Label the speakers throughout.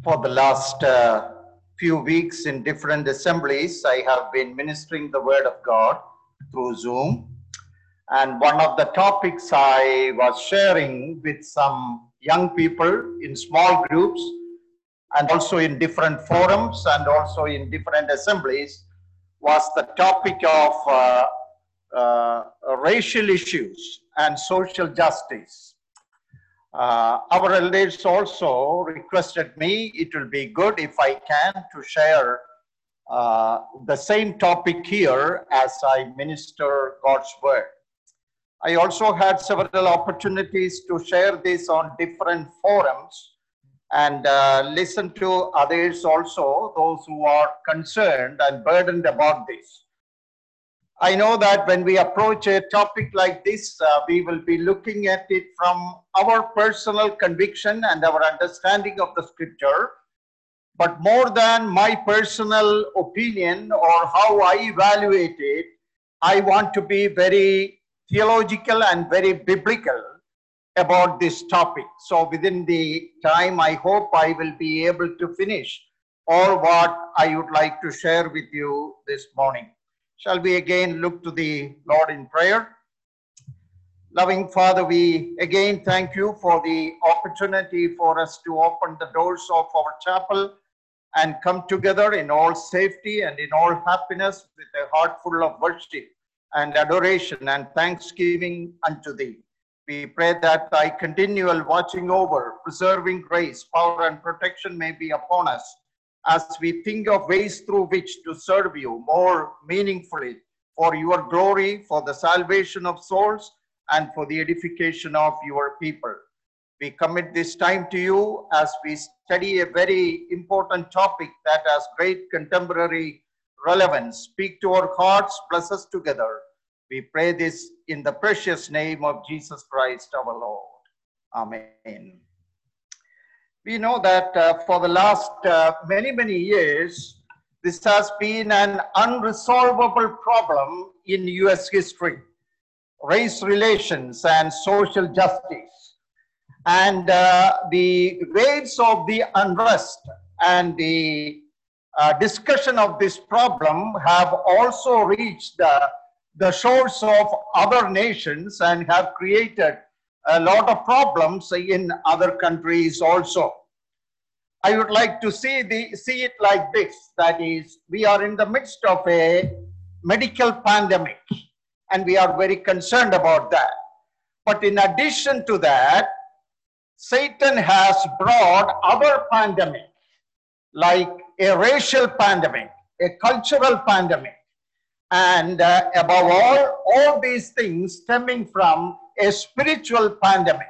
Speaker 1: For the last few weeks in different assemblies, I have been ministering the Word of God through Zoom. And one of the topics I was sharing with some young people in small groups and also in different forums and also in different assemblies was the topic of racial issues and social justice. Our elders also requested me, it will be good if I can to share the same topic here as I minister God's word. I also had several opportunities to share this on different forums and listen to others also, those who are concerned and burdened about this. I know that when we approach a topic like this, we will be looking at it from our personal conviction and our understanding of the scripture. But more than my personal opinion or how I evaluate it, I want to be very theological and very biblical about this topic. So within the time, I hope I will be able to finish all what I would like to share with you this morning. Shall we again look to the Lord in prayer? Loving Father, we again thank you for the opportunity for us to open the doors of our chapel and come together in all safety and in all happiness with a heart full of worship and adoration and thanksgiving unto thee. We pray that thy continual watching over, preserving grace, power and protection may be upon us as we think of ways through which to serve you more meaningfully for your glory, for the salvation of souls, and for the edification of your people. We commit this time to you as we study a very important topic that has great contemporary relevance. Speak to our hearts, bless us together. We pray this in the precious name of Jesus Christ our Lord. Amen. We know that for the last many years, this has been an unresolvable problem in US history, race relations and social justice. And the waves of the unrest and the discussion of this problem have also reached the shores of other nations and have created a lot of problems in other countries also. I would like to see it like this, that is, we are in the midst of a medical pandemic and we are very concerned about that. But in addition to that, Satan has brought other pandemics like a racial pandemic, a cultural pandemic, and above all these things stemming from a spiritual pandemic.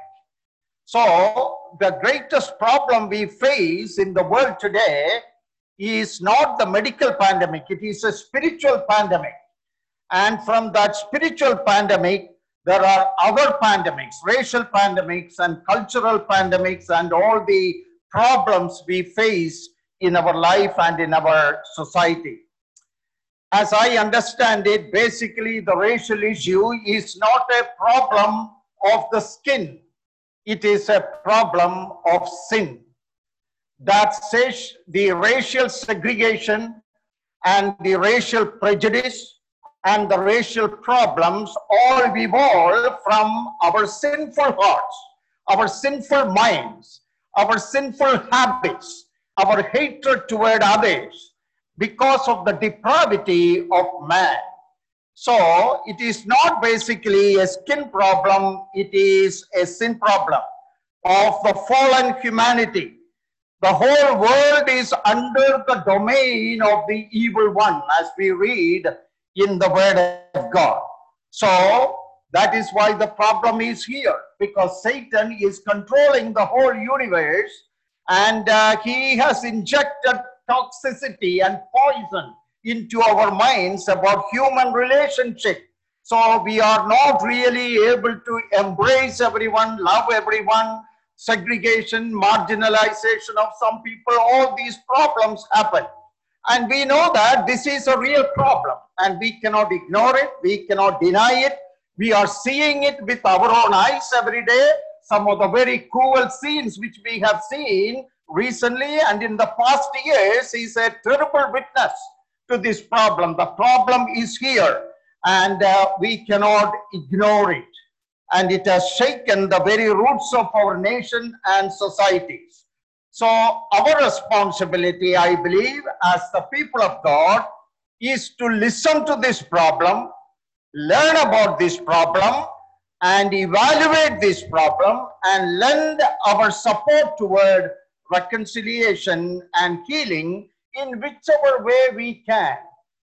Speaker 1: So the greatest problem we face in the world today is not the medical pandemic, it is a spiritual pandemic. And from that spiritual pandemic, there are other pandemics, racial pandemics and cultural pandemics and all the problems we face in our life and in our society. As I understand it, basically the racial issue is not a problem of the skin. It is a problem of sin. That says the racial segregation and the racial prejudice and the racial problems all evolve from our sinful hearts, our sinful minds, our sinful habits, our hatred toward others, because of the depravity of man. So it is not basically a skin problem, it is a sin problem of the fallen humanity. The whole world is under the domain of the evil one, as we read in the word of God. So that is why the problem is here, because Satan is controlling the whole universe and he has injected toxicity and poison into our minds about human relationship. So we are not really able to embrace everyone, love everyone. Segregation, marginalization of some people, all these problems happen. And we know that this is a real problem and we cannot ignore it, we cannot deny it. We are seeing it with our own eyes every day. Some of the very cruel scenes which we have seen recently and in the past years is a terrible witness to this problem. The problem is here, and we cannot ignore it. And it has shaken the very roots of our nation and societies. So our responsibility, I believe, as the people of God, is to listen to this problem, learn about this problem, and evaluate this problem, and lend our support toward reconciliation and healing in whichever way we can.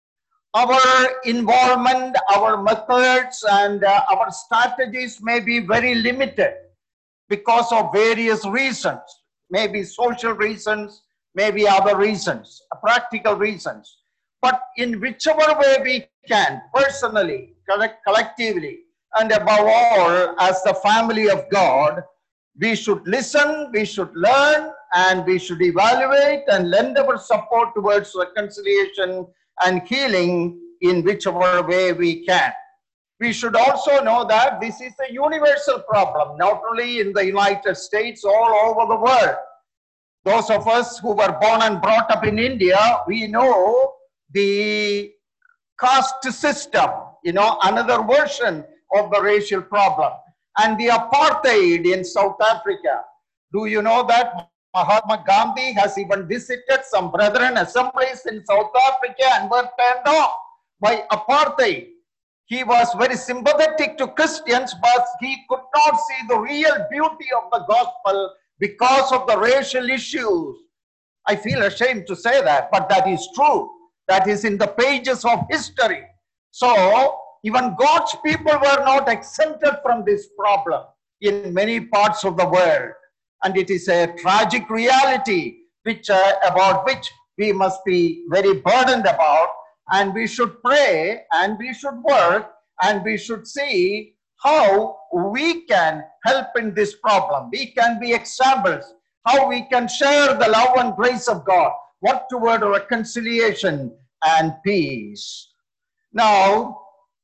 Speaker 1: Our involvement, our methods, and our strategies may be very limited because of various reasons, maybe social reasons, maybe other reasons, practical reasons. But in whichever way we can, personally, collectively, and above all, as the family of God, we should listen, we should learn, and we should evaluate and lend our support towards reconciliation and healing in whichever way we can. We should also know that this is a universal problem, not only in the United States, all over the world. Those of us who were born and brought up in India, we know the caste system, another version of the racial problem, and the apartheid in South Africa. Do you know that Mahatma Gandhi has even visited some brethren assemblies in South Africa and were turned off by apartheid? He was very sympathetic to Christians, but he could not see the real beauty of the gospel because of the racial issues. I feel ashamed to say that, but that is true. That is in the pages of history. So even God's people were not exempted from this problem in many parts of the world. And it is a tragic reality about which we must be very burdened about. And we should pray, and we should work, and we should see how we can help in this problem. We can be examples, how we can share the love and grace of God, work toward reconciliation and peace. Now,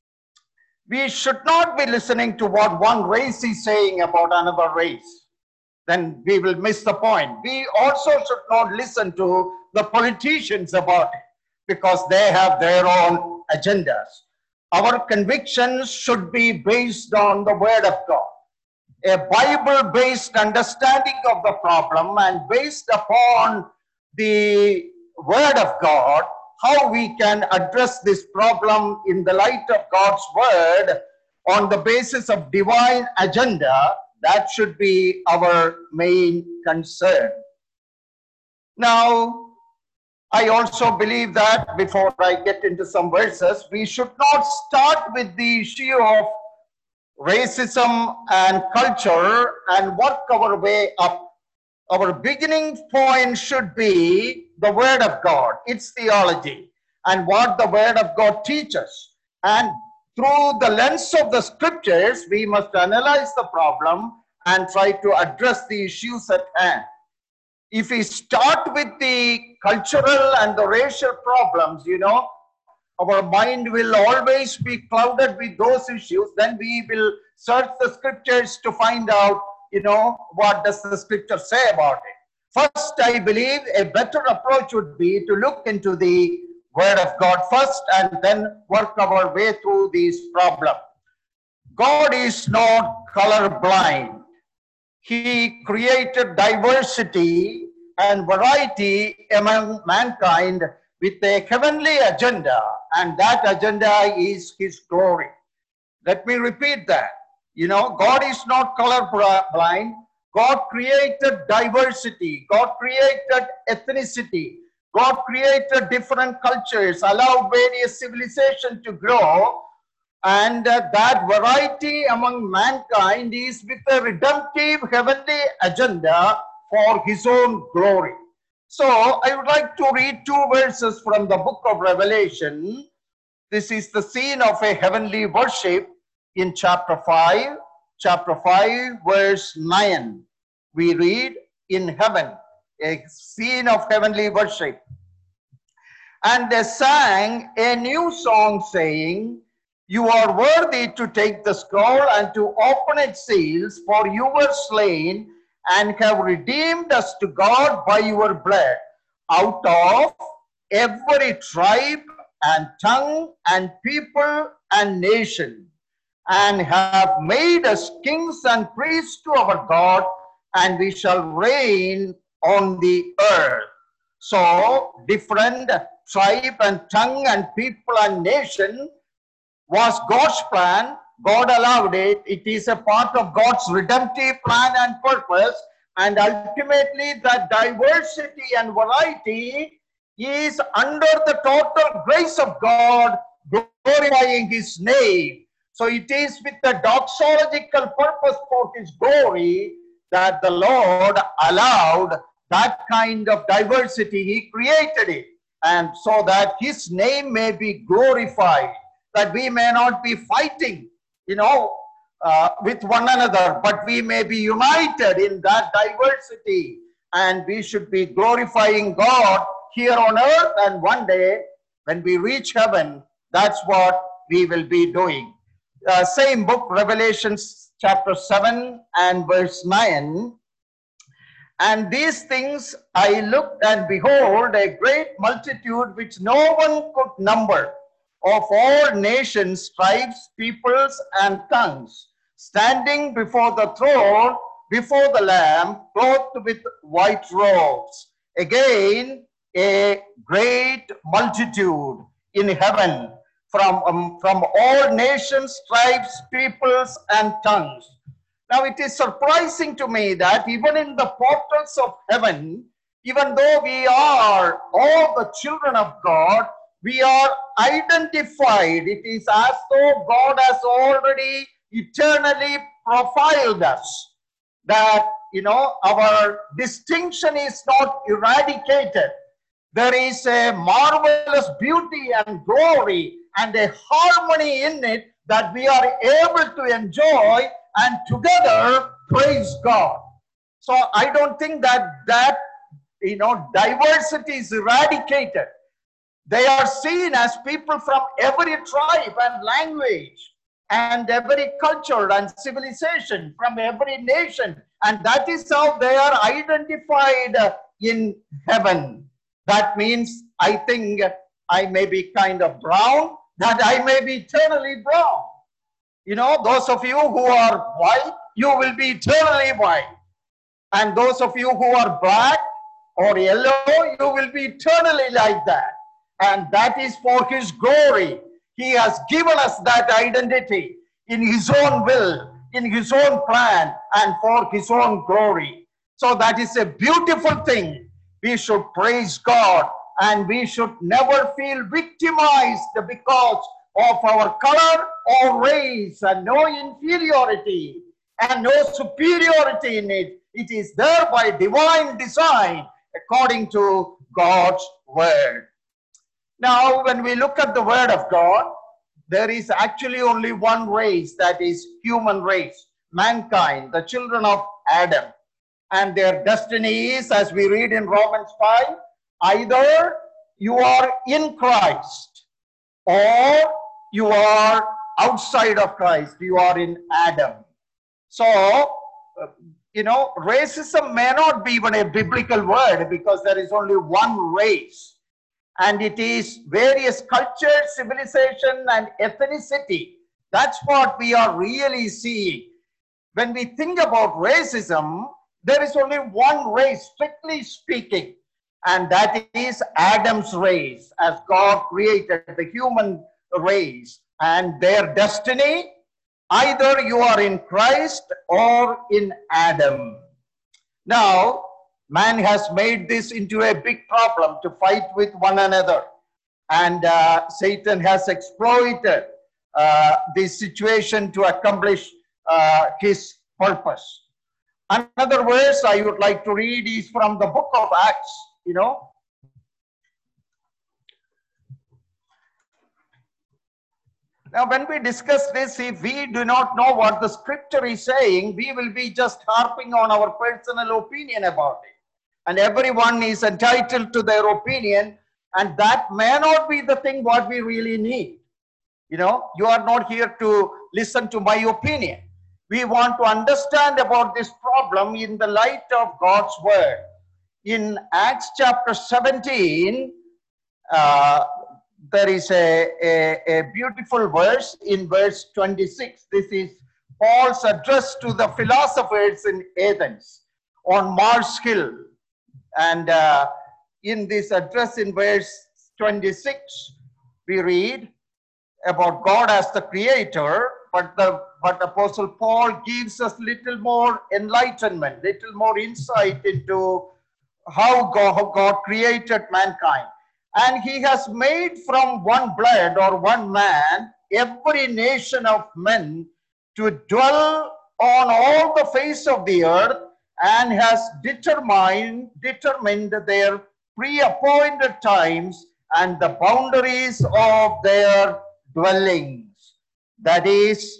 Speaker 1: we should not be listening to what one race is saying about another race. Then we will miss the point. We also should not listen to the politicians about it, because they have their own agendas. Our convictions should be based on the Word of God, a Bible-based understanding of the problem, and based upon the Word of God, how we can address this problem in the light of God's Word on the basis of divine agenda. That should be our main concern. Now, I also believe that before I get into some verses, we should not start with the issue of racism and culture and work our way up. Our beginning point should be the Word of God, its theology, and what the Word of God teaches. And through the lens of the Scriptures, we must analyze the problem and try to address the issues at hand. If we start with the cultural and the racial problems, our mind will always be clouded with those issues. Then we will search the Scriptures to find out, what does the Scripture say about it. First, I believe a better approach would be to look into the Word of God first and then work our way through these problems. God is not colorblind. He created diversity and variety among mankind with a heavenly agenda, and that agenda is His glory. Let me repeat that. God is not colorblind. God created diversity. God created ethnicity. God created different cultures, allowed various civilizations to grow. And that variety among mankind is with a redemptive heavenly agenda for His own glory. So I would like to read 2 verses from the book of Revelation. This is the scene of a heavenly worship in chapter 5, verse 9. We read, in heaven, a scene of heavenly worship. And they sang a new song saying, "You are worthy to take the scroll and to open its seals, for you were slain and have redeemed us to God by your blood out of every tribe and tongue and people and nation, and have made us kings and priests to our God, and we shall reign on the earth. So different tribe and tongue and people and nation was God's plan. God allowed it. It is a part of God's redemptive plan and purpose. And ultimately, the diversity and variety is under the total grace of God, glorifying His name. So it is with the doxological purpose for His glory that the Lord allowed that kind of diversity. He created it, and so that His name may be glorified, that we may not be fighting, with one another, but we may be united in that diversity, and we should be glorifying God here on earth, and one day when we reach heaven, that's what we will be doing. Same book, Revelations chapter 7 and verse 9. And these things I looked, and behold, a great multitude which no one could number, of all nations, tribes, peoples, and tongues, standing before the throne, before the Lamb, clothed with white robes. Again, a great multitude in heaven from all nations, tribes, peoples, and tongues. Now, it is surprising to me that even in the portals of heaven, even though we are all the children of God, we are identified. It is as though God has already eternally profiled us, that our distinction is not eradicated. There is a marvelous beauty and glory and a harmony in it that we are able to enjoy and together praise God. So I don't think that diversity is eradicated. They are seen as people from every tribe and language and every culture and civilization, from every nation. And that is how they are identified in heaven. That means I think I may be kind of brown, that I may be eternally brown. Those of you who are white, you will be eternally white. And those of you who are black or yellow, you will be eternally like that. And that is for His glory. He has given us that identity in His own will, in His own plan, and for His own glory. So that is a beautiful thing. We should praise God, and we should never feel victimized because of our color or race, and no inferiority and no superiority in it. It is there by divine design according to God's word. Now, when we look at the word of God, there is actually only one race, that is human race, mankind, the children of Adam. And their destiny is, as we read in Romans 5, either you are in Christ or you are outside of Christ. You are in Adam. So, racism may not be even a biblical word, because there is only one race. And it is various cultures, civilization, and ethnicity. That's what we are really seeing. When we think about racism, there is only one race, strictly speaking, and that is Adam's race, as God created the human race. And their destiny, either you are in Christ or in Adam. Now, man has made this into a big problem to fight with one another. And Satan has exploited this situation to accomplish his purpose. Another verse I would like to read is from the book of Acts, Now, when we discuss this, if we do not know what the scripture is saying, we will be just harping on our personal opinion about it. And everyone is entitled to their opinion, and that may not be the thing what we really need. You are not here to listen to my opinion. We want to understand about this problem in the light of God's word. In Acts chapter 17, there is a beautiful verse in verse 26. This is Paul's address to the philosophers in Athens on Mars Hill. And in this address in verse 26, we read about God as the creator, but Apostle Paul gives us little more enlightenment, little more insight into how God created mankind. And he has made from one blood or one man every nation of men to dwell on all the face of the earth, and has determined their pre-appointed times and the boundaries of their dwellings. That is,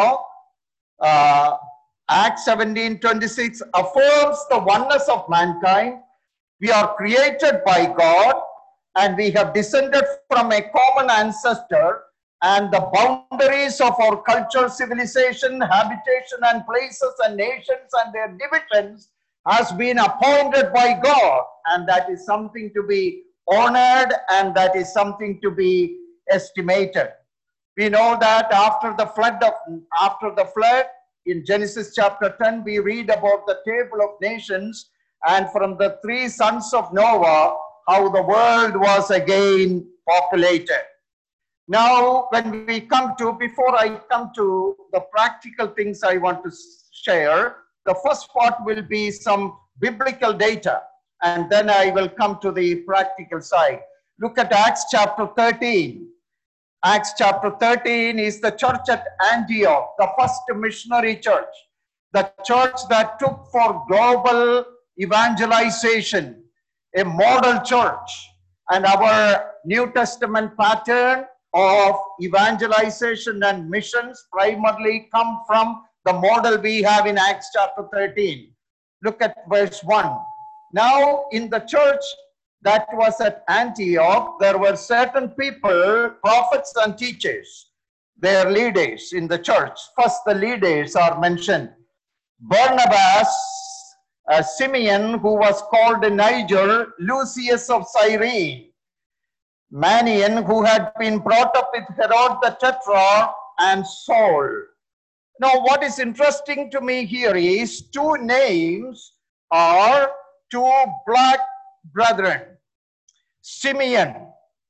Speaker 1: Acts 17:26 affirms the oneness of mankind. We are created by God, and we have descended from a common ancestor, and the boundaries of our culture, civilization, habitation, and places and nations and their divisions has been appointed by God, and that is something to be honored, and that is something to be estimated. We know that after the flood in Genesis chapter 10, we read about the table of nations, and from the 3 sons of Noah, how the world was again populated. Now, when we before I come to the practical things I want to share, the first part will be some biblical data, and then I will come to the practical side. Look at Acts chapter 13. Acts chapter 13 is the church at Antioch, the first missionary church, the church that took for global evangelization, a model church. And our New Testament pattern of evangelization and missions primarily come from the model we have in Acts chapter 13. Look at verse 1. Now in the church that was at Antioch, there were certain people, prophets and teachers. They are leaders in the church. First, the leaders are mentioned. Barnabas, Simeon, who was called Niger, Lucius of Cyrene, Manaen, who had been brought up with Herod the Tetrarch, and Saul. Now, what is interesting to me here is 2 names are 2 black brethren. Simeon,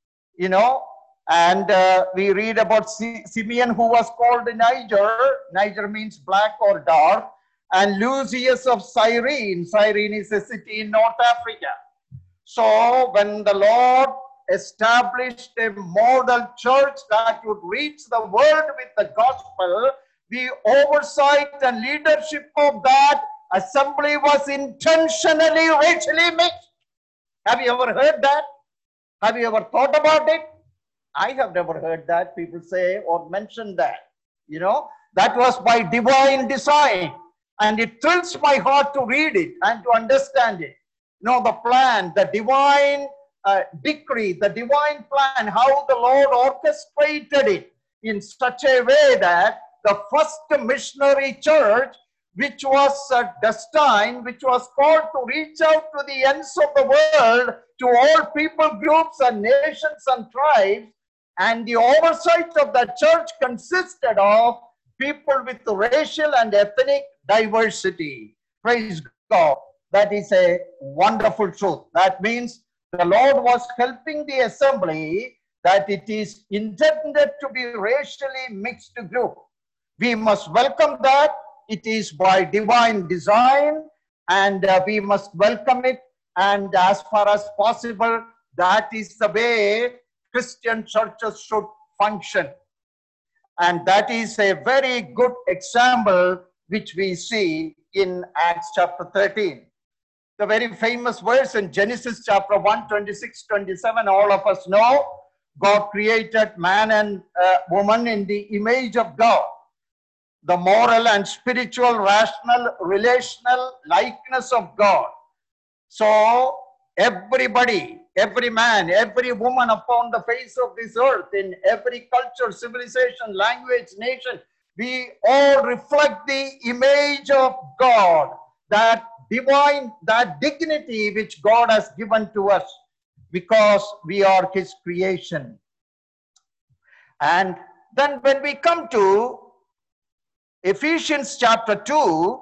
Speaker 1: and we read about Simeon, who was called Niger. Niger means black or dark. And Lucius of Cyrene. Cyrene is a city in North Africa. So when the Lord established a model church that would reach the world with the gospel, the oversight and leadership of that assembly was intentionally racially mixed. Have you ever heard that? Have you ever thought about it? I have never heard that people say or mention that. That was by divine design. And it thrills my heart to read it and to understand it. The plan, the divine decree, the divine plan, how the Lord orchestrated it in such a way that the first missionary church, which was destined, which was called to reach out to the ends of the world, to all people groups and nations and tribes, and the oversight of the church consisted of people with racial and ethnic diversity. Praise God. That is a wonderful truth. That means the Lord was helping the assembly that it is intended to be racially mixed group. We must welcome that. It is by divine design, and we must welcome it. And as far as possible, that is the way Christian churches should function. And that is a very good example which we see in Acts chapter 13. The very famous verse in Genesis chapter 1, 26, 27, all of us know, God created man and woman in the image of God. The moral and spiritual, rational, relational likeness of God. So everybody, every man, every woman upon the face of this earth, in every culture, civilization, language, nation, we all reflect the image of God. that divine, that dignity which God has given to us because we are his creation. And then when we come to Ephesians chapter 2,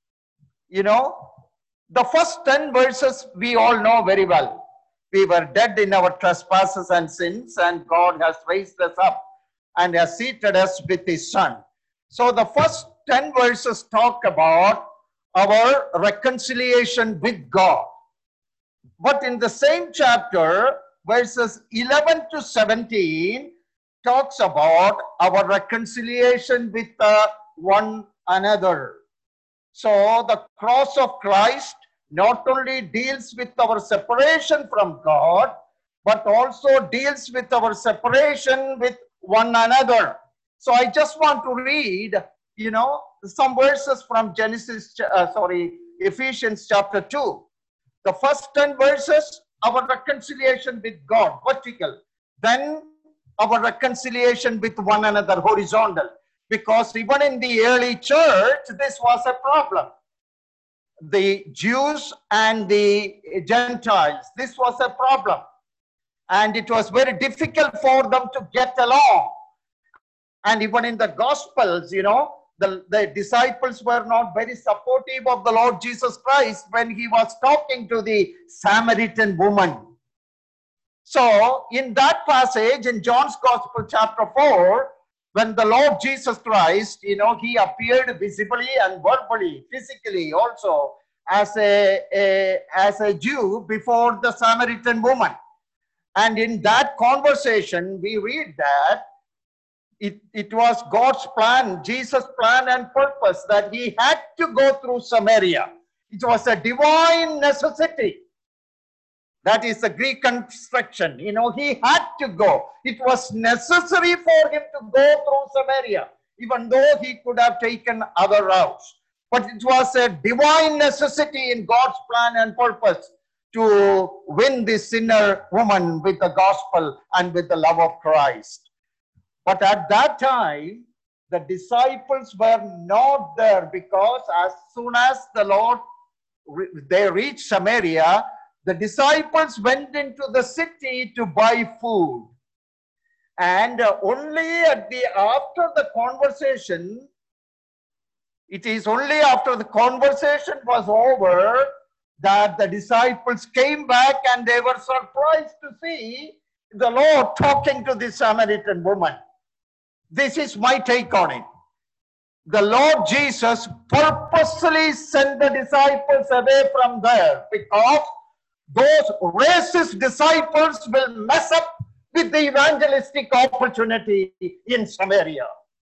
Speaker 1: the first 10 verses we all know very well. We were dead in our trespasses and sins, and God has raised us up and has seated us with his Son. So the first 10 verses talk about our reconciliation with God. But in the same chapter, verses 11 to 17 talks about our reconciliation with one another. So the cross of Christ not only deals with our separation from God, but also deals with our separation with one another. So I just want to read, some verses from Ephesians chapter 2. The first 10 verses, our reconciliation with God, vertical. Then our reconciliation with one another, horizontal. Because even in the early church, this was a problem. The Jews and the Gentiles, this was a problem. And it was very difficult for them to get along. And even in the Gospels, the disciples were not very supportive of the Lord Jesus Christ when he was talking to the Samaritan woman. So in that passage in John's Gospel chapter 4, when the Lord Jesus Christ, he appeared visibly and verbally, physically also as a Jew before the Samaritan woman. And in that conversation, we read that it was God's plan, Jesus' plan and purpose that he had to go through Samaria. It was a divine necessity. That is the Greek construction. He had to go. It was necessary for him to go through Samaria, even though he could have taken other routes. But it was a divine necessity in God's plan and purpose to win this sinner woman with the gospel and with the love of Christ. But at that time, the disciples were not there, because as soon as they reached Samaria, the disciples went into the city to buy food. And only after the conversation, it is only after the conversation was over that the disciples came back, and they were surprised to see the Lord talking to the Samaritan woman. This is my take on it. The Lord Jesus purposely sent the disciples away from there, because those racist disciples will mess up with the evangelistic opportunity in Samaria.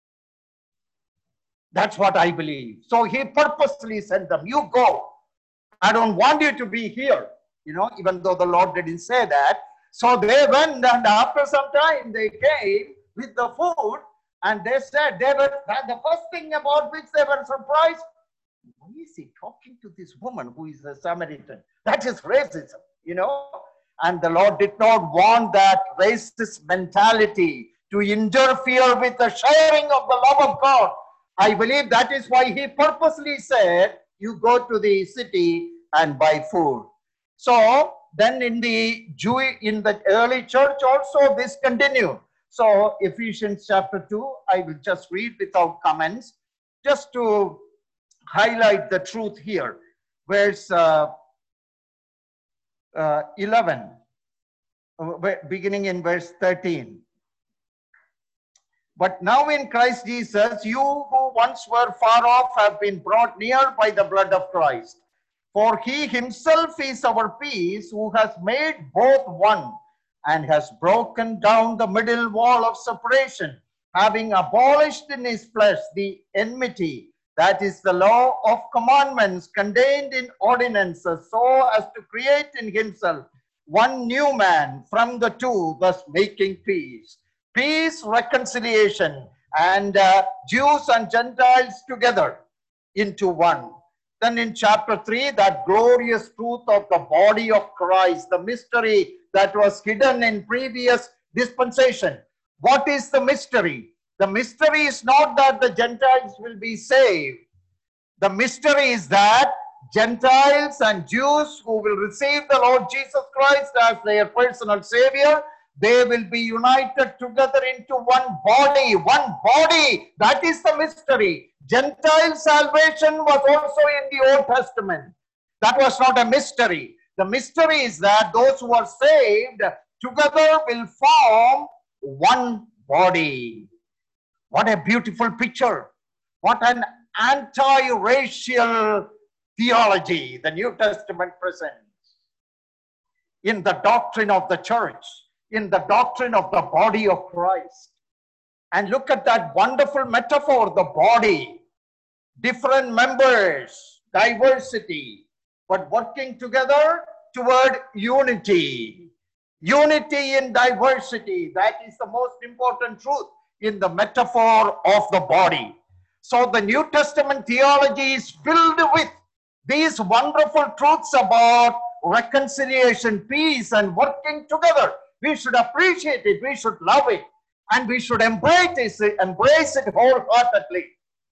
Speaker 1: That's what I believe. So he purposely sent them. You go. I don't want you to be here. Even though the Lord didn't say that. So they went, and after some time they came with the food, and they said, the first thing about which they were surprised, why is he talking to this woman who is a Samaritan? That is racism, And the Lord did not want that racist mentality to interfere with the sharing of the love of God. I believe that is why he purposely said, you go to the city and buy food. So then in the early church also this continued. So Ephesians chapter 2, I will just read without comments, just to highlight the truth here. Verse 11, beginning in verse 13. But now in Christ Jesus, you who once were far off have been brought near by the blood of Christ. For he himself is our peace, who has made both one, and has broken down the middle wall of separation, having abolished in his flesh the enmity, that is the law of commandments contained in ordinances, so as to create in himself one new man from the two, thus making peace. Peace, reconciliation, and Jews and Gentiles together into one. Then in chapter 3, that glorious truth of the body of Christ, the mystery that was hidden in previous dispensation. What is the mystery? The mystery is not that the Gentiles will be saved. The mystery is that Gentiles and Jews who will receive the Lord Jesus Christ as their personal Savior, they will be united together into one body, one body. That is the mystery. Gentile salvation was also in the Old Testament. That was not a mystery. The mystery is that those who are saved together will form one body. What a beautiful picture. What an anti-racial theology the New Testament presents in the doctrine of the church, in the doctrine of the body of Christ. And look at that wonderful metaphor, the body, different members, diversity, but working together toward unity. Unity in diversity, that is the most important truth in the metaphor of the body. So the New Testament theology is filled with these wonderful truths about reconciliation, peace, and working together. We should appreciate it, we should love it, and we should embrace it wholeheartedly.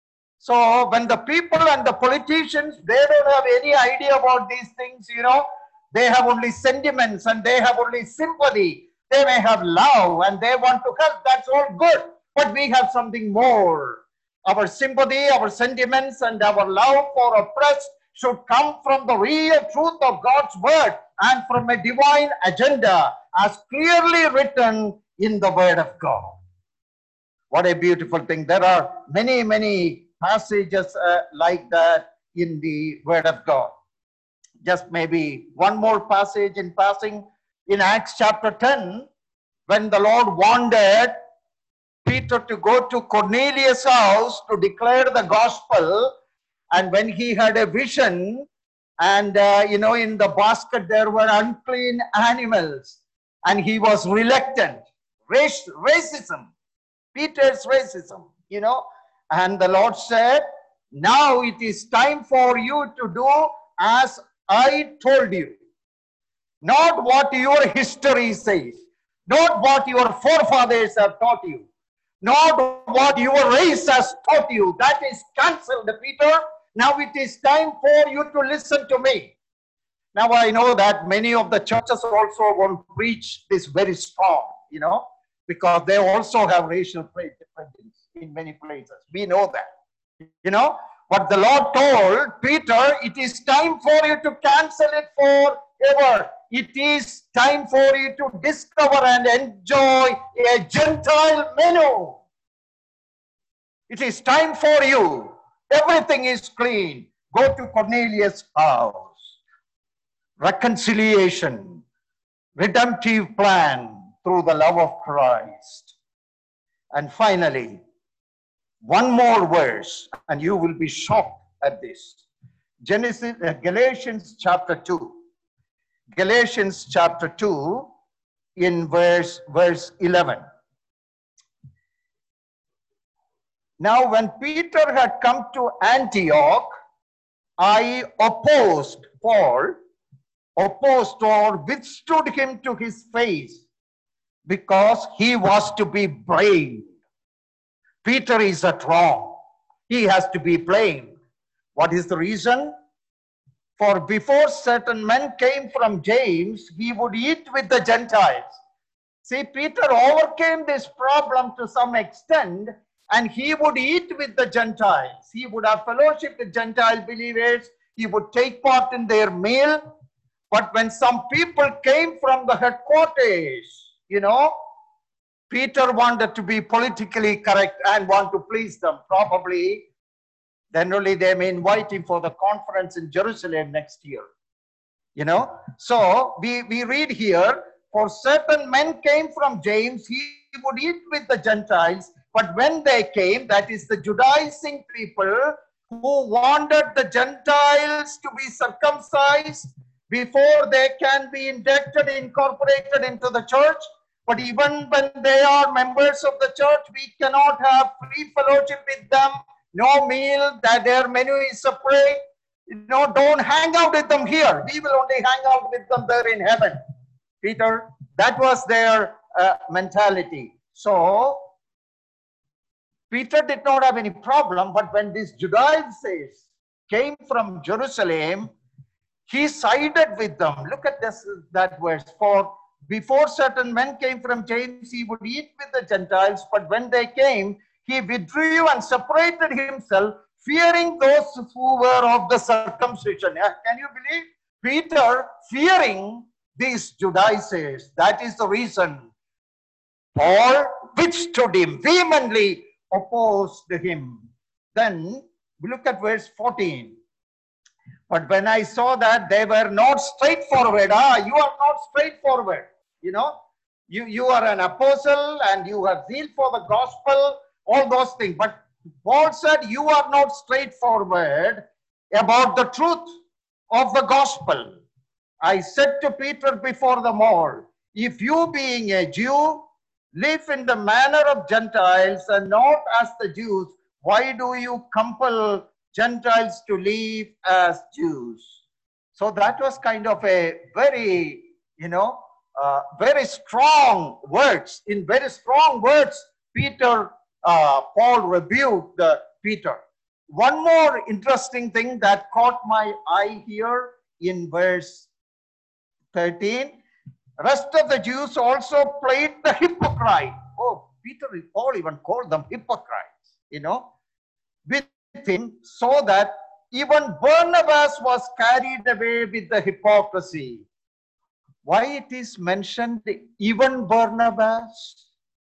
Speaker 1: So when the people and the politicians, they don't have any idea about these things, you know, they have only sentiments and they have only sympathy. They may have love and they want to help, that's all good. But we have something more. Our sympathy, our sentiments, and our love for oppressed should come from the real truth of God's word and from a divine agenda as clearly written in the word of God. What a beautiful thing. There are many, many passages like that in the word of God. Just maybe one more passage in passing. In Acts chapter 10, when the Lord wanted Peter to go to Cornelius' house to declare the gospel, and when he had a vision, and you know, in the basket there were unclean animals, and he was reluctant. Racism, Peter's racism, you know, and the Lord said, now it is time for you to do as I told you. Not what your history says, not what your forefathers have taught you, not what your race has taught you. That is cancelled, Peter. Now it is time for you to listen to me. Now I know that many of the churches also won't preach this very strong, you know, because they also have racial prejudice in many places. We know that, you know. But the Lord told Peter, it is time for you to cancel it forever. It is time for you to discover and enjoy a Gentile menu. It is time for you. Everything is clean. Go to Cornelius' house. Reconciliation, redemptive plan through the love of Christ. And finally, one more verse, and you will be shocked at this. Galatians chapter 2. Galatians chapter 2 in verse 11. Now when Peter had come to Antioch, I opposed or withstood him to his face, because he was to be blamed. Peter is at wrong. He has to be blamed. What is the reason? For before certain men came from James, he would eat with the Gentiles. See, Peter overcame this problem to some extent, and he would eat with the Gentiles. He would have fellowship with Gentile believers. He would take part in their meal. But when some people came from the headquarters, you know, Peter wanted to be politically correct and want to please them. Probably, then only they may invite him for the conference in Jerusalem next year. You know, so we read here, for certain men came from James, he would eat with the Gentiles. But when they came, that is the Judaizing people who wanted the Gentiles to be circumcised before they can be inducted, incorporated into the church. But even when they are members of the church, we cannot have free fellowship with them. No meal, that their menu is separate. You know, don't hang out with them here. We will only hang out with them there in heaven. Peter, that was their mentality. So, Peter did not have any problem, but when these Judaizers came from Jerusalem, he sided with them. Look at this, that verse. For before certain men came from James, he would eat with the Gentiles, but when they came, he withdrew and separated himself, fearing those who were of the circumcision. Can you believe? Peter fearing these Judaizers. That is the reason Paul withstood him, vehemently opposed him. Then we look at verse 14. But when I saw that they were not straightforward, you are not straightforward. You know, you are an apostle and you have zeal for the gospel, all those things. But Paul said, you are not straightforward about the truth of the gospel. I said to Peter before them all, if you being a Jew live in the manner of Gentiles and not as the Jews, why do you compel Gentiles to live as Jews? So that was kind of a very, very strong words. In very strong words, Paul rebuked Peter. One more interesting thing that caught my eye here in verse 13. Rest of the Jews also played the hypocrite. Oh, Paul even called them hypocrites, with him, so that even Barnabas was carried away with the hypocrisy. Why it is mentioned even Barnabas?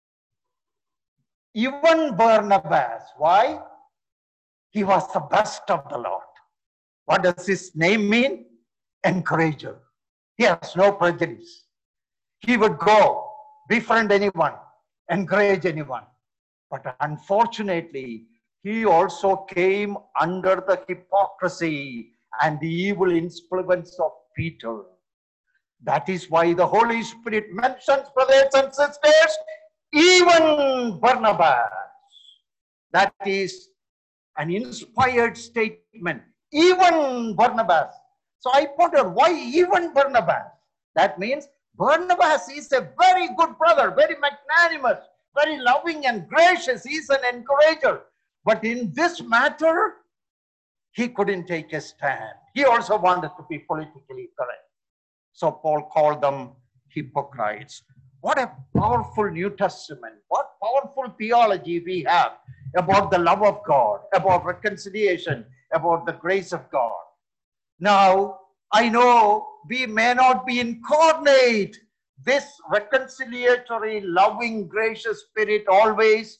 Speaker 1: Even Barnabas. Why? He was the best of the lot. What does his name mean? Encourager. He has no prejudice. He would go, befriend anyone, encourage anyone. But unfortunately, he also came under the hypocrisy and the evil influence of Peter. That is why the Holy Spirit mentions, brothers and sisters, even Barnabas. That is an inspired statement. Even Barnabas. So I wonder, why even Barnabas? That means Barnabas is a very good brother, very magnanimous, very loving and gracious. He's an encourager. But in this matter, he couldn't take a stand. He also wanted to be politically correct. So Paul called them hypocrites. What a powerful New Testament. What powerful theology we have about the love of God, about reconciliation, about the grace of God. Now, I know we may not be incarnate this reconciliatory, loving, gracious spirit always.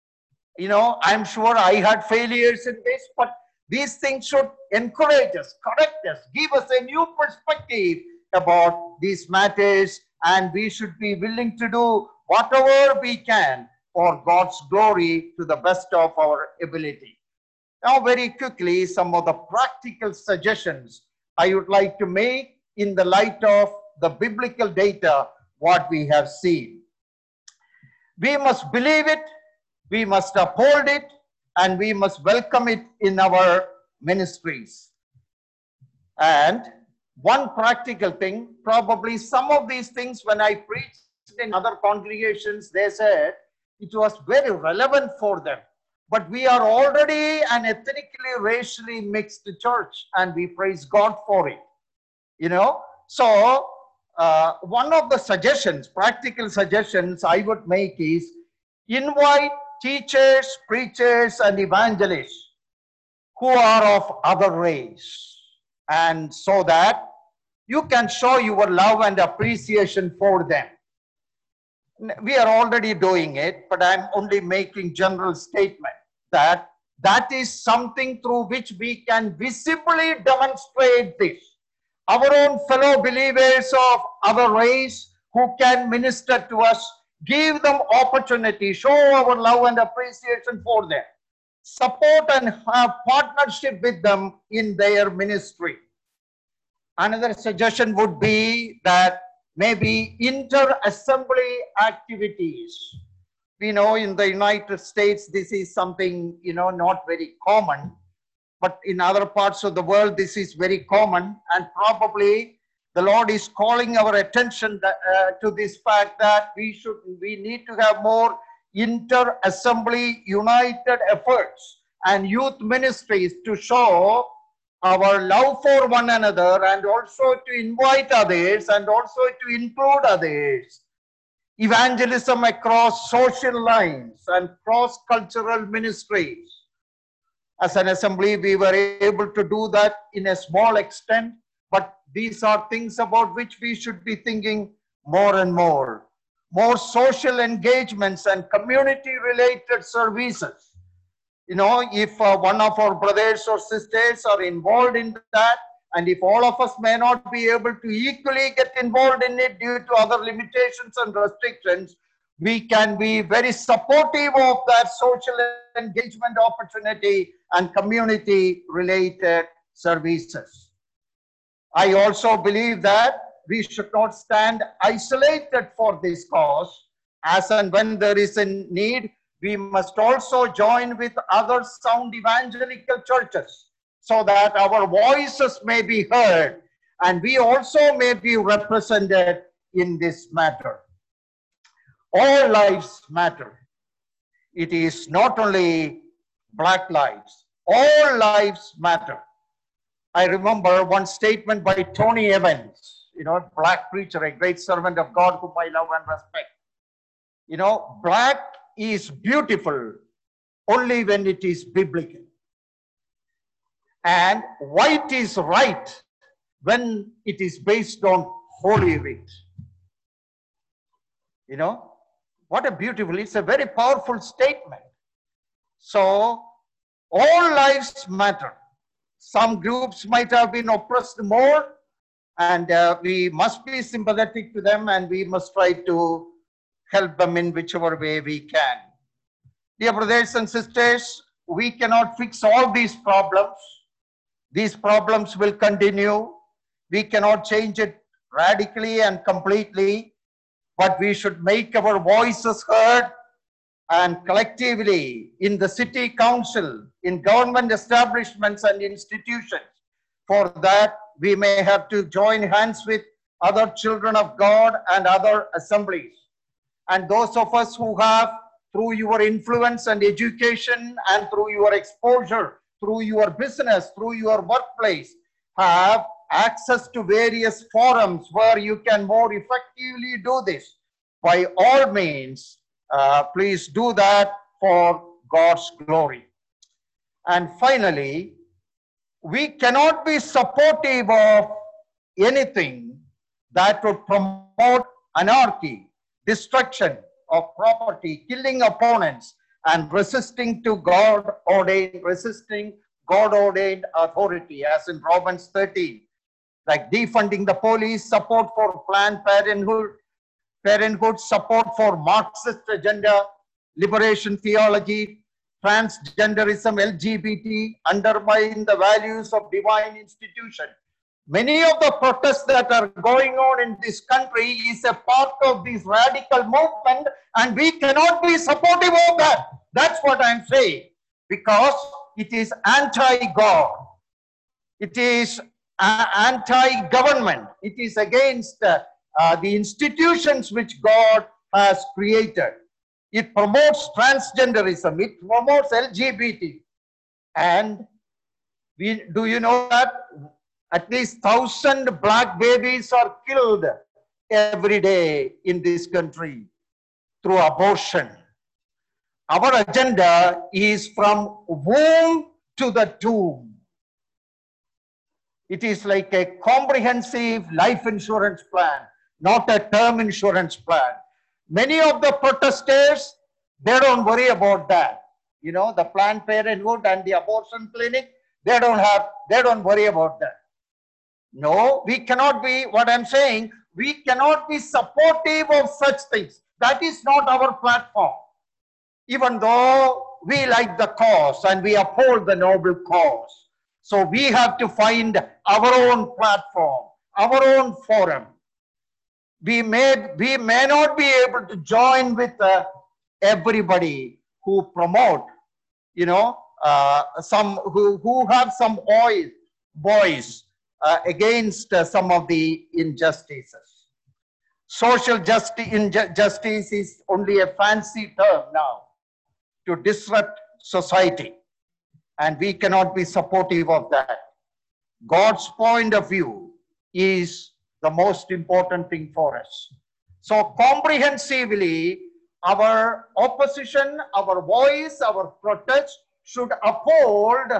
Speaker 1: I'm sure I had failures in this, but these things should encourage us, correct us, give us a new perspective about these matters, and we should be willing to do whatever we can for God's glory to the best of our ability. Now, very quickly, some of the practical suggestions I would like to make in the light of the biblical data, what we have seen. We must believe it, we must uphold it, and we must welcome it in our ministries. And one practical thing, probably some of these things when I preached in other congregations, they said it was very relevant for them. But we are already an ethnically, racially mixed church, and we praise God for it. So one of the suggestions, practical suggestions I would make is invite teachers, preachers, and evangelists who are of other race, and so that you can show your love and appreciation for them. We are already doing it, but I'm only making general statement that is something through which we can visibly demonstrate this. Our own fellow believers of other race who can minister to us, give them opportunity, show our love and appreciation for them, support and have partnership with them in their ministry. Another suggestion would be that maybe inter-assembly activities. We know in the United States, this is something, not very common, but in other parts of the world, this is very common, and probably the Lord is calling our attention to this fact that we need to have more inter-assembly united efforts and youth ministries to show our love for one another, and also to invite others, and also to include others. Evangelism across social lines and cross-cultural ministries. As an assembly, we were able to do that in a small extent, but these are things about which we should be thinking more and more. More social engagements and community-related services. You know, if one of our brothers or sisters are involved in that, and if all of us may not be able to equally get involved in it due to other limitations and restrictions, we can be very supportive of that social engagement opportunity and community related services. I also believe that we should not stand isolated for this cause. As and when there is a need, we must also join with other sound evangelical churches so that our voices may be heard and we also may be represented in this matter. All lives matter. It is not only black lives. All lives matter. I remember one statement by Tony Evans, you know, black preacher, a great servant of God whom I love and respect. You know, black is beautiful only when it is biblical. And white is right when it is based on Holy Writ. You know, what a beautiful, it's a very powerful statement. So, all lives matter. Some groups might have been oppressed more, and we must be sympathetic to them, and we must try to help them in whichever way we can. Dear brothers and sisters, we cannot fix all these problems. These problems will continue. We cannot change it radically and completely, but we should make our voices heard, and collectively in the city council, in government establishments and institutions. For that, we may have to join hands with other children of God and other assemblies. And those of us who have, through your influence and education and through your exposure, through your business, through your workplace, have access to various forums where you can more effectively do this. By all means, please do that for God's glory. And finally, we cannot be supportive of anything that would promote anarchy, destruction of property, killing opponents, and resisting God-ordained authority, as in Romans 13, like defunding the police, support for Planned Parenthood, support for Marxist agenda, liberation theology, transgenderism, LGBT, undermine the values of divine institution. Many of the protests that are going on in this country is a part of this radical movement, and we cannot be supportive of that. That's what I'm saying, because it is anti-God. It is anti-government. It is against the institutions which God has created. It promotes transgenderism. It promotes LGBT. And do you know that at least 1,000 black babies are killed every day in this country through abortion? Our agenda is from womb to the tomb. It is like a comprehensive life insurance plan, not a term insurance plan. Many of the protesters, they don't worry about that. You know, the Planned Parenthood and the abortion clinic, they don't worry about that. No, we cannot be, what I'm saying, we cannot be supportive of such things. That is not our platform. Even though we like the cause and we uphold the noble cause. So we have to find our own platform, our own forum. We may not be able to join with everybody who promote, you know, some who have some voice against some of the injustices. Social justice is only a fancy term now to disrupt society, and we cannot be supportive of that. God's point of view is the most important thing for us. So comprehensively, our opposition, our voice, our protest should uphold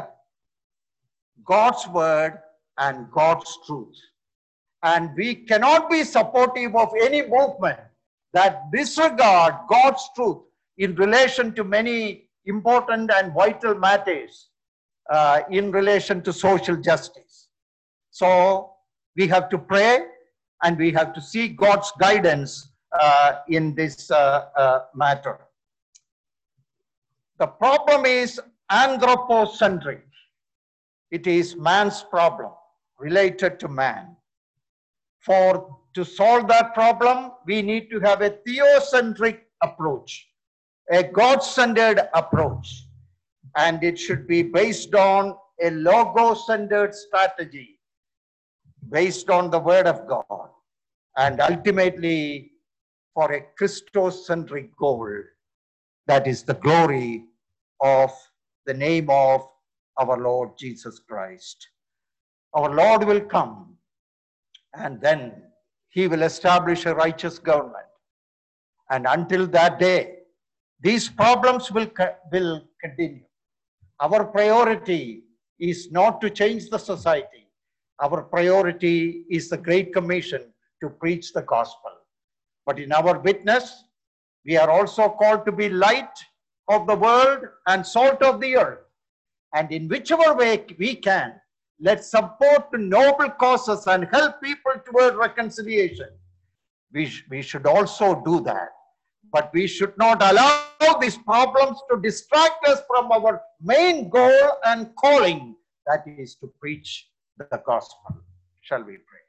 Speaker 1: God's word and God's truth. And we cannot be supportive of any movement that disregard God's truth in relation to many important and vital matters in relation to social justice. So we have to pray and we have to seek God's guidance in this matter. The problem is anthropocentric. It is man's problem related to man. To solve that problem, we need to have a theocentric approach, a God-centered approach, and it should be based on a logo-centered strategy, based on the word of God, and ultimately for a Christocentric goal, that is the glory of the name of our Lord Jesus Christ. Our Lord will come, and then he will establish a righteous government. And until that day, these problems will continue. Our priority is not to change the society. Our priority is the Great Commission to preach the gospel. But in our witness, we are also called to be light of the world and salt of the earth. And in whichever way we can, let's support noble causes and help people toward reconciliation. We should also do that. But we should not allow these problems to distract us from our main goal and calling, that is to preach the gospel. Shall we pray?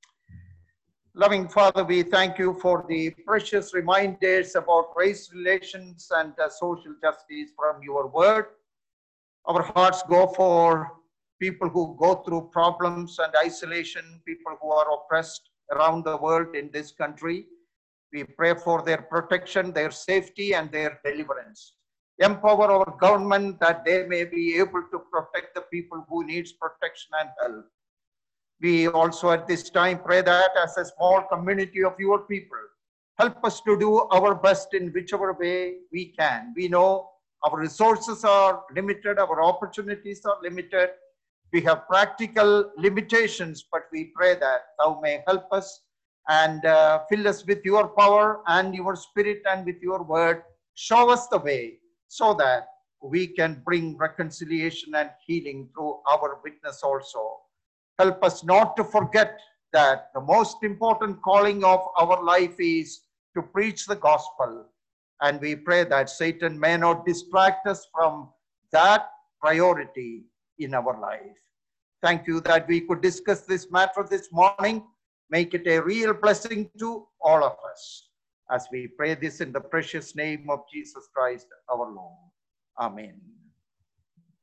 Speaker 1: Loving Father, we thank you for the precious reminders about race relations and social justice from your word. Our hearts go for people who go through problems and isolation, people who are oppressed around the world in this country. We pray for their protection, their safety, and their deliverance. Empower our government that they may be able to protect the people who needs protection and help. We also at this time pray that as a small community of your people, help us to do our best in whichever way we can. We know our resources are limited, our opportunities are limited. We have practical limitations, but we pray that thou may help us and fill us with your power and your spirit and with your word. Show us the way so that we can bring reconciliation and healing through our witness also. Help us not to forget that the most important calling of our life is to preach the gospel. And we pray that Satan may not distract us from that priority in our life. Thank you that we could discuss this matter this morning. Make it a real blessing to all of us as we pray this in the precious name of Jesus Christ, our Lord. Amen.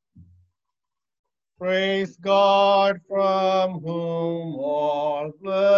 Speaker 2: Praise God, from whom all blessings